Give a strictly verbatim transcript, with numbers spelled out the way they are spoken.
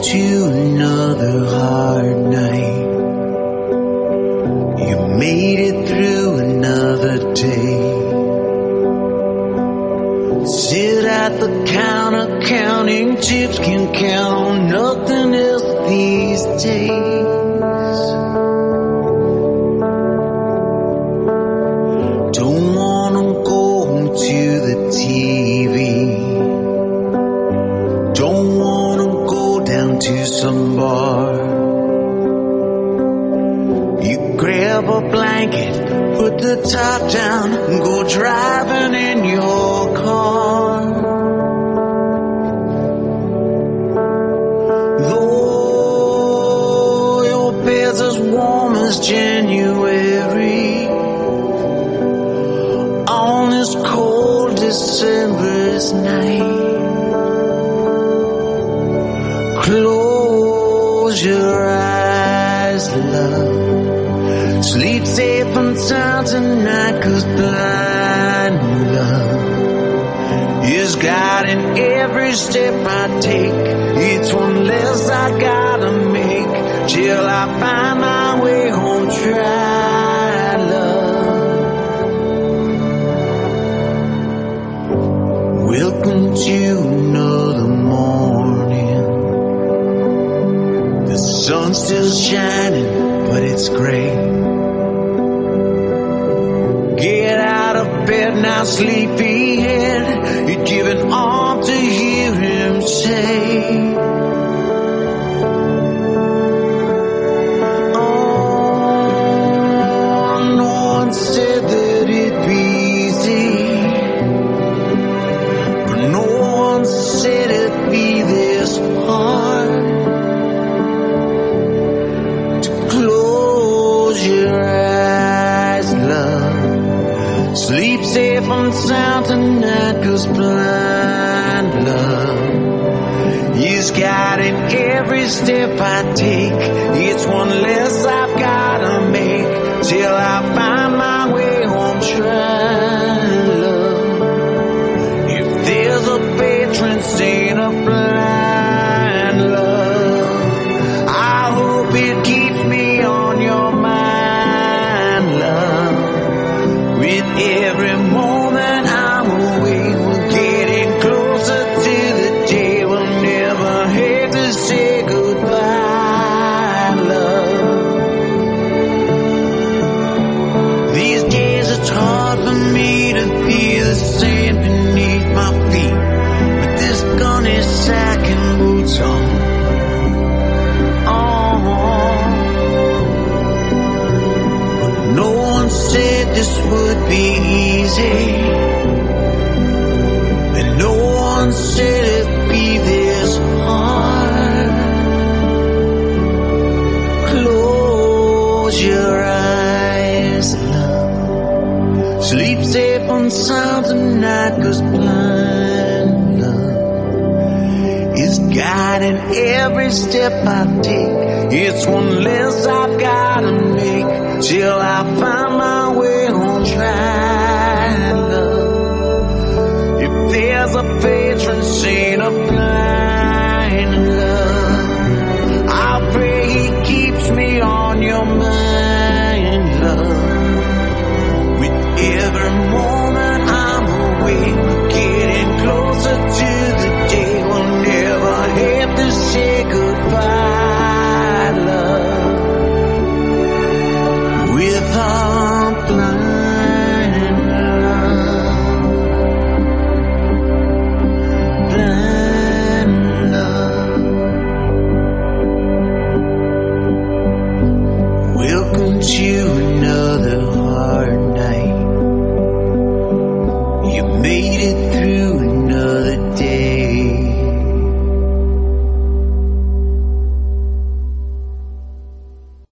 to another hard night. You made it through another day. Sit at the counter counting chips, can count on nothing else these days. Don't wanna go to the T V. Don't wanna go down to some bar. You grab a blanket, put the top down, and go driving in your car. Though your bed's as warm as January, on this cold December's night, close your eyes, love. Sleep safe and sound tonight, 'cause blind love is guiding every step I take. It's one less I gotta make till I find my way home. Try love. Welcome to another morning. The sun's still shining, but it's gray. Get out of bed now, sleepyhead. You're giving all to hear him say, oh, no one said that it'd be easy, but no one said it'd be this hard. To close your eyes, love. Sleep safe and sound tonight, 'cause blind love is guiding every step I take. It's one less I've gotta make till I find my way home. Try love. If there's a patron saint of blind love, I hope it keeps me on your mind, love. With every moment I'm away, we're getting closer to the day we'll never have to say goodbye, love. These days it's hard for me to feel the sand beneath my feet, with this gunny sack and boots on. No one said this would be easy, and no one said it'd be this hard. Close your eyes, love. Sleep safe and sound tonight, 'cause blind love is guiding every step I take. It's one less I've gotta make till I find my way home. Try love. If there's a patron saint of blind love, I pray he keeps me on your mind.